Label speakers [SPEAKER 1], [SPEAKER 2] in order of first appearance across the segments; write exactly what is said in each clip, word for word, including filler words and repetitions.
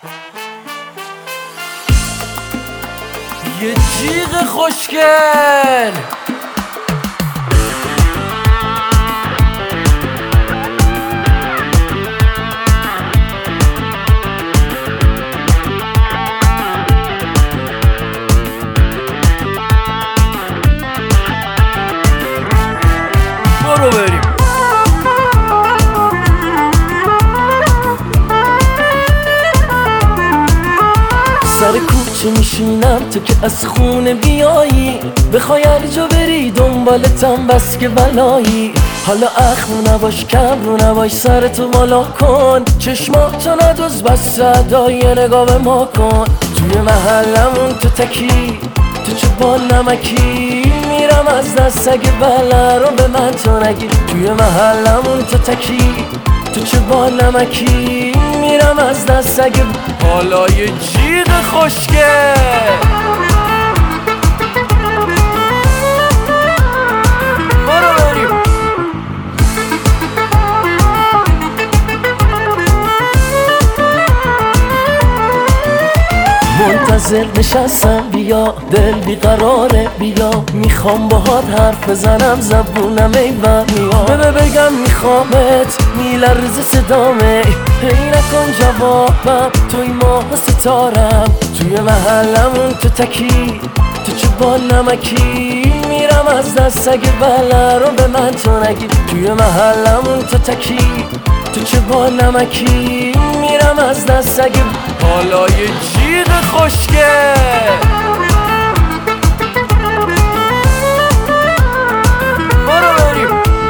[SPEAKER 1] یه جیغ خوشگل برو بریم. سر کوچه میشینم تو که از خونه بیایی، بخوای هر جا بری دنبالتم بس که بلایی. حالا اخم نباش کم رو نباش، سرتو بالا کن، چشماتو ندوز بس صدای نگاه به ما کن. توی محلمون تو تکی تو چه با نمکی، میرم از دست اگه بله رو به من تو نگی. توی محلمون تو تکی تو چه با نمکی، میرم از دست اگه حالا یه جیغ خوشگل برو بریم. منتظر نشستم بیا، دل بیقراره بیا، میخوام باهات حرف بزنم زبونم ایوان میاد. ببه بگم میخوامت میلرز صدامه، هی نکن جوابم توی ماه ستارم. توی محلمون تو تکی تو چه با نمکی، میرم از دست اگه بله رو به من تو نگی. توی محلمون تو تکی تو چه با نمکی، میرم از دست اگه حالا یه جیغ خوشگل برو بریم.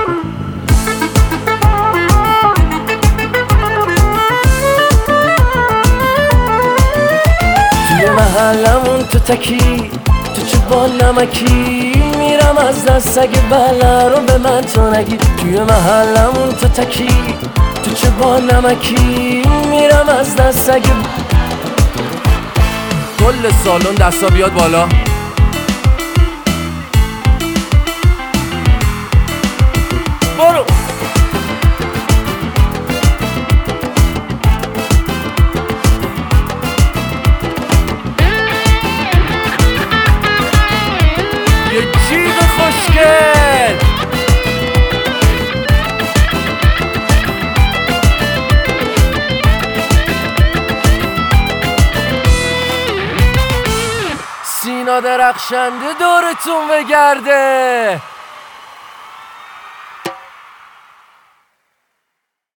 [SPEAKER 1] توی محلمون تو تکی تو چه با نمکی، میرم از دست اگه بله رو به من تو نگی. توی محلمون تو تکی تو چه با نمکی، میرم از دست اگه کل سالن دستا بیاد بالا. برو یه جیغ خوشگل سینا درخشنده دورتون بگرده.